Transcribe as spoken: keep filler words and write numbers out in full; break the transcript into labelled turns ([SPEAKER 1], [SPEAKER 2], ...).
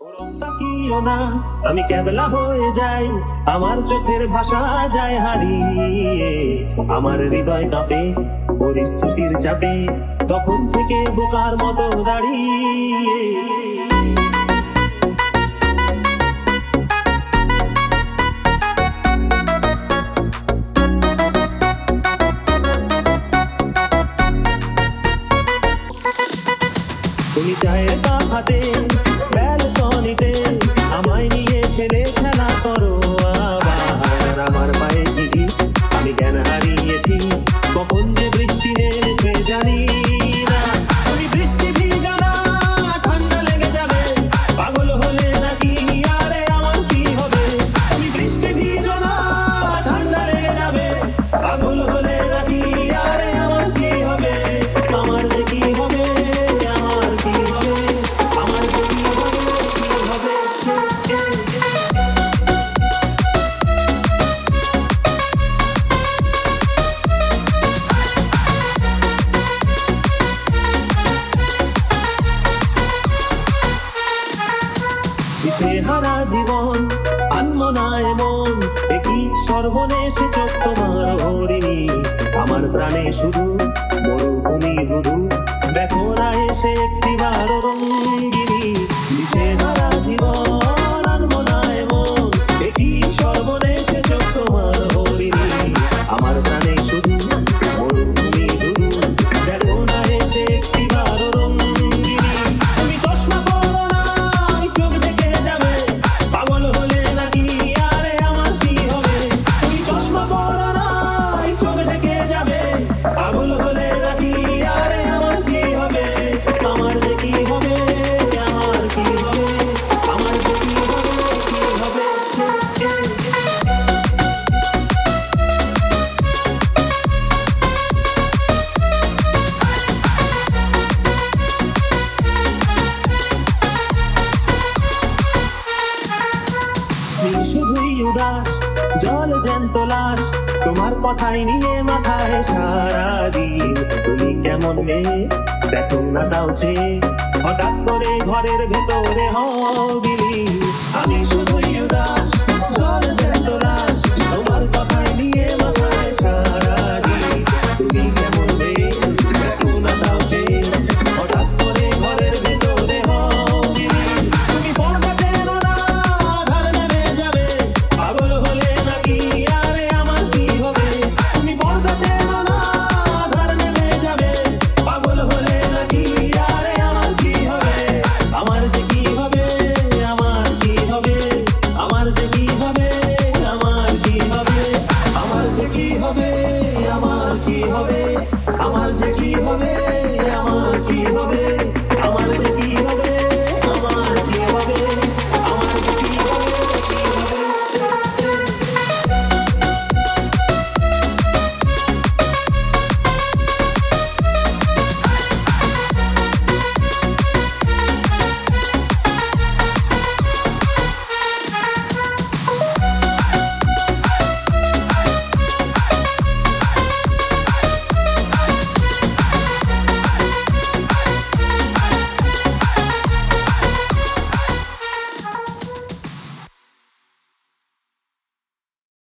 [SPEAKER 1] তাকিও না, আমি কেবলা হয়ে যাই, আমার চোখের ভাষা যায় হারিয়ে, আমার হৃদয় কাঁপে পরিস্থিতির চাপে, তখন থেকে বোকার মতো দাঁড়িয়ে। তুমি চায়ের কাপ হাতে ব্যালকনিতে আমায় নিয়ে ছেলে খেলা করো আবার, আমার পায়ে চিঠি আমি জ্ঞান হারিয়েছি, কখন যে বৃষ্টি নেমেছে জানি না। তুমি বৃষ্টি ভিজা না, ঠান্ডা লেগে যাবে, পাগল হলে নাকি আরে আমার কি হবে? তুমি বৃষ্টি ভিজো না, ঠান্ডা লেগে যাবে, পাগল হলে নাকি আরে আমার কি হবে? আমার যে কি হবে, আমার কি হবে, আমার যে কি হবে, কি হবে? দিশেহারা জীবন আনমনায় মন, একই সর্বনেশে চোখ তোমার হরিণী, আমার প্রাণে শুধু মরুভূমি ধুধু, দেখো না এসে একটিবার রঙ্গিনী। দিশেহারা জীবন আনমনায় মন, একই সর্বনেশে চোখ তোমার হরিণী, আমার প্রাণে শুধু মরুভূমি ধুধু, দেখো না এসে একটিবার রঙ্গিনী। তুমি চশমা পরো না, চোখ ঢেকে যাবে, পাগল হলে নাকি আরে আমার কি হবে? তুমি চশমা পরো না, চোখ ঢেকে যাবে, পাগল হলে নাকি আরে আমার কি হবে? আমার যে কি হবে, আমার কি হবে, আমার যে কি হবে, কি হবে? তুমি শুধুই উদাস, জল জ্যান্ত লাশ, তোমার কথাই নিয়ে মাথায় সারাদিন। তুমি কেমন মেয়ে দেখো না তাও চেয়ে, হঠাৎ করে ঘরের ভেতরে হও বিলীন। আমি শুধুই উদাস,